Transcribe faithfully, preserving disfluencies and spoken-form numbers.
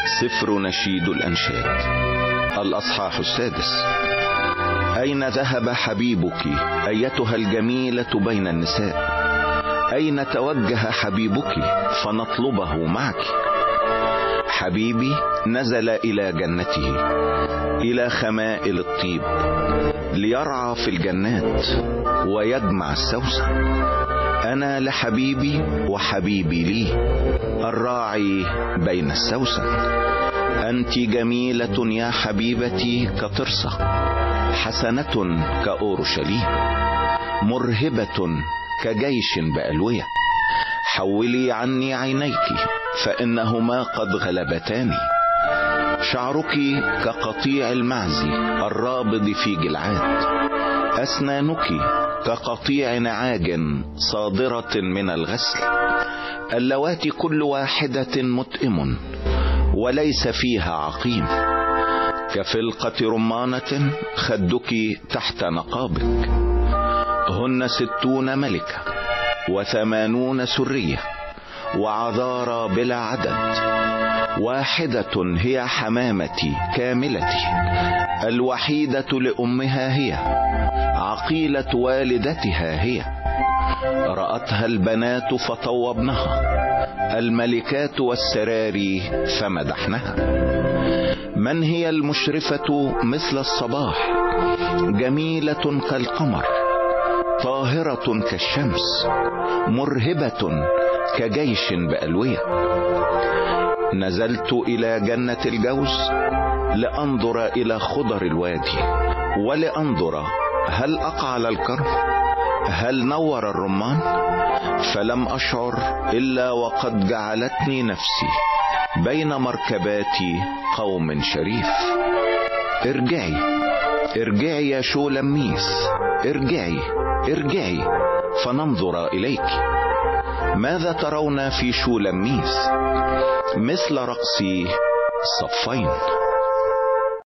سفر نشيد الأنشاد الأصحاح السادس. أين ذهب حبيبك أيتها الجميلة بين النساء؟ أين توجه حبيبك فنطلبه معك؟ حبيبي نزل إلى جنته، إلى خمائل الطيب، ليرعى في الجنات ويجمع السوسن. أنا لحبيبي وحبيبي لي، الراعي بين السوسن. أنت جميلة يا حبيبتي كطرسة، حسنة كأورشليم، مرهبة كجيش بألوية. حولي عني عينيك فإنهما قد غلبتاني. شعرك كقطيع المعز الرابض في جلعاد، أسنانك كقطيع نعاج صادرة من الغسل. اللواتي كل واحدة متئم وليس فيها عقيم. كفلقة رمانة خدك تحت نقابك. هن ستون ملكة وثمانون سرية وعذارى بلا عدد. واحدة هي حمامتي كاملتي، الوحيدة لأمها هي، عقيلة والدتها هي. رأتها البنات فطوبنها، الملكات والسراري فمدحنها. من هي المشرفة مثل الصباح، جميلة كالقمر، طاهرة كالشمس، مرهبة كجيش بألوية. نزلت إلى جنة الجوز لأنظر إلى خضر الوادي، ولأنظر هل أقعل الكرم، هل نور الرمان. فلم أشعر إلا وقد جعلتني نفسي بين مركبات قوم شريف. ارجعي ارجعي يا شولميس، ارجعي ارجعي فننظر إليك. ماذا ترون في شولميس؟ مثل رقص الصفين.